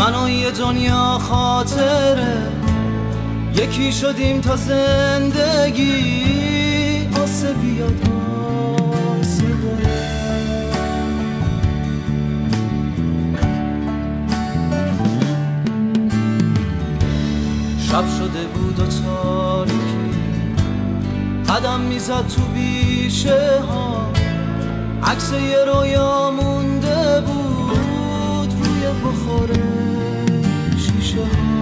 تنهای دنیا خاطره، یکی شدیم تا زندگی آسه بیاد آسه بره. شب شده بود و تاریکی قدم میزد تو بیشه ها، عکس یه رویا مونده بود روی بخور شیشه ها.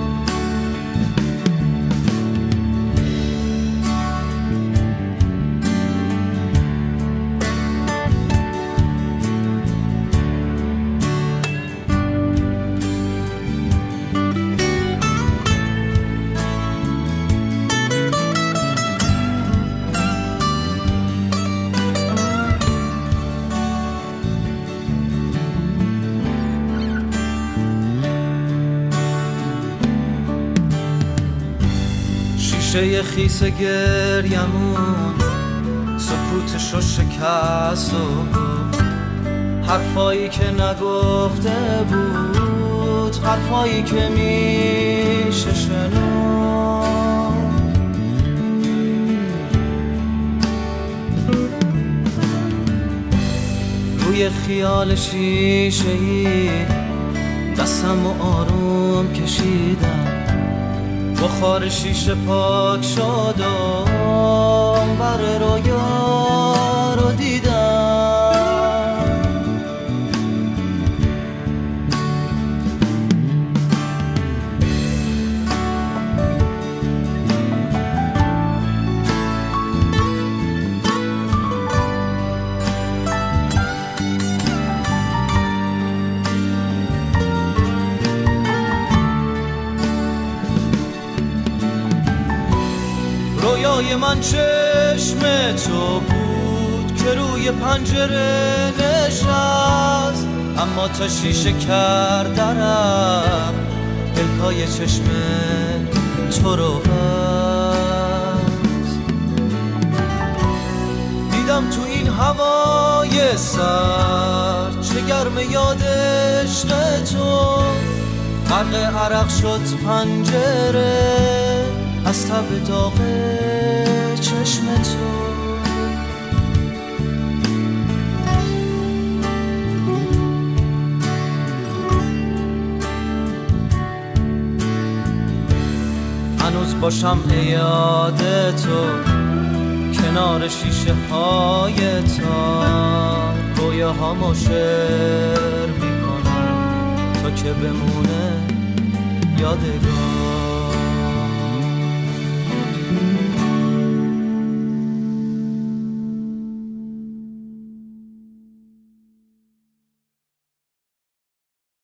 شیشه خیس گریمون سکوتشو شکست و حرفایی که نگفته بود، حرفایی که میشه شنود. روی خیال شیشه‌ای دستم و آروم کشیدم، بخار شیشه پاک شد و بر رویا رو دیدم. رویای من چشم تو بود که روی پنجره نشست، اما تا شیشه کردرم پلکای چشم تو رو بست. دیدم تو این هوای سر چه گرم یاد عشق تو، غرق عرق شد پنجره از تب داغ چشم تو. هنوز باشم یاد تو کنار شیشه های تار، رویاهامو شعر میکنم تا که بمونه یادگار.